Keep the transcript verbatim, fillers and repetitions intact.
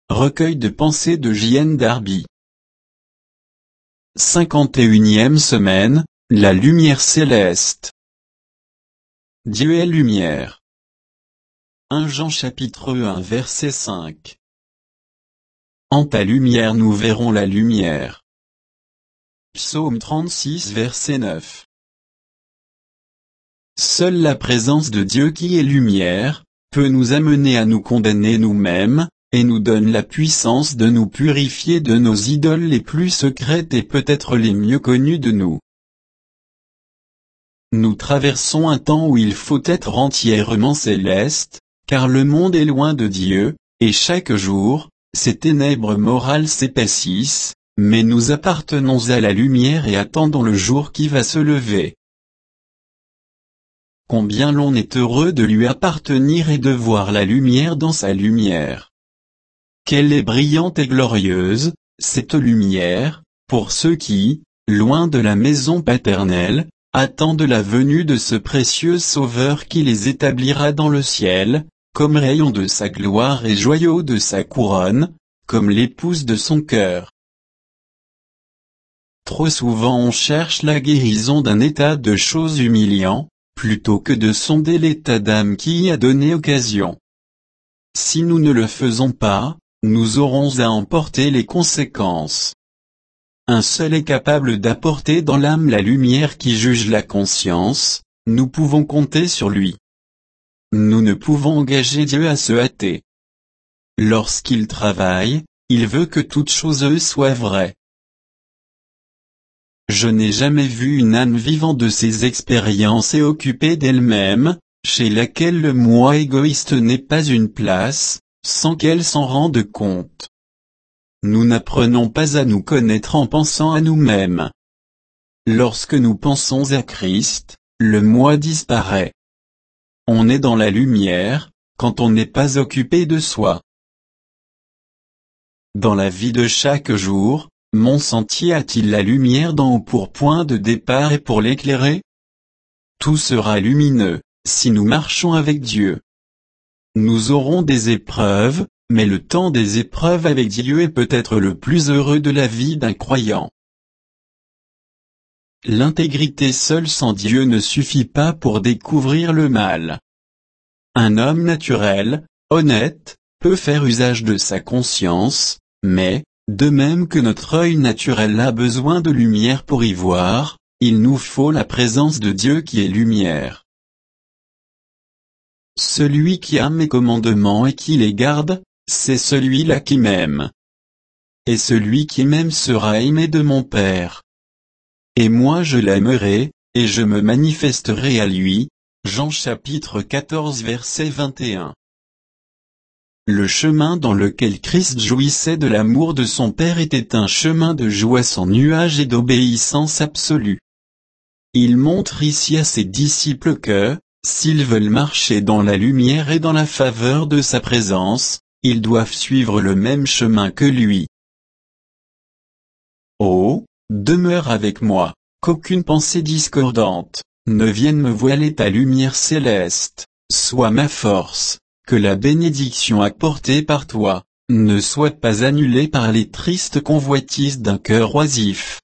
recueil de pensées de J N Darby. cinquante et unième semaine, la lumière céleste. Dieu est lumière. premier Jean chapitre un verset cinq. En ta lumière nous verrons la lumière. Psaume trente-six verset neuf. Seule la présence de Dieu qui est lumière, peut nous amener à nous condamner nous-mêmes, et nous donne la puissance de nous purifier de nos idoles les plus secrètes et peut-être les mieux connues de nous. Nous traversons un temps où il faut être entièrement céleste, car le monde est loin de Dieu, et chaque jour, ces ténèbres morales s'épaississent, mais nous appartenons à la lumière et attendons le jour qui va se lever. Combien l'on est heureux de lui appartenir et de voir la lumière dans sa lumière. Quelle est brillante et glorieuse, cette lumière, pour ceux qui, loin de la maison paternelle, attendent la venue de ce précieux Sauveur qui les établira dans le ciel, comme rayon de sa gloire et joyau de sa couronne, comme l'épouse de son cœur. Trop souvent on cherche la guérison d'un état de choses humiliant, plutôt que de sonder l'état d'âme qui y a donné occasion. Si nous ne le faisons pas, nous aurons à en porter les conséquences. Un seul est capable d'apporter dans l'âme la lumière qui juge la conscience, nous pouvons compter sur lui. Nous ne pouvons engager Dieu à se hâter. Lorsqu'il travaille, il veut que toute chose soit vraie. Je n'ai jamais vu une âme vivant de ses expériences et occupée d'elle-même, chez laquelle le moi égoïste n'ait pas une place, sans qu'elle s'en rende compte. Nous n'apprenons pas à nous connaître en pensant à nous-mêmes. Lorsque nous pensons à Christ, le moi disparaît. On est dans la lumière, quand on n'est pas occupé de soi. Dans la vie de chaque jour, mon sentier a-t-il la lumière dans ou pour point de départ et pour l'éclairer? Tout sera lumineux, si nous marchons avec Dieu. Nous aurons des épreuves, mais le temps des épreuves avec Dieu est peut-être le plus heureux de la vie d'un croyant. L'intégrité seule sans Dieu ne suffit pas pour découvrir le mal. Un homme naturel, honnête, peut faire usage de sa conscience, mais, de même que notre œil naturel a besoin de lumière pour y voir, il nous faut la présence de Dieu qui est lumière. Celui qui a mes commandements et qui les garde, c'est celui-là qui m'aime. Et celui qui m'aime sera aimé de mon Père. Et moi je l'aimerai, et je me manifesterai à lui. Jean chapitre quatorze verset vingt et un. Le chemin dans lequel Christ jouissait de l'amour de son Père était un chemin de joie sans nuage et d'obéissance absolue. Il montre ici à ses disciples que, s'ils veulent marcher dans la lumière et dans la faveur de sa présence, ils doivent suivre le même chemin que lui. Oh, demeure avec moi, qu'aucune pensée discordante ne vienne me voiler ta lumière céleste, sois ma force. Que la bénédiction apportée par toi, ne soit pas annulée par les tristes convoitises d'un cœur oisif.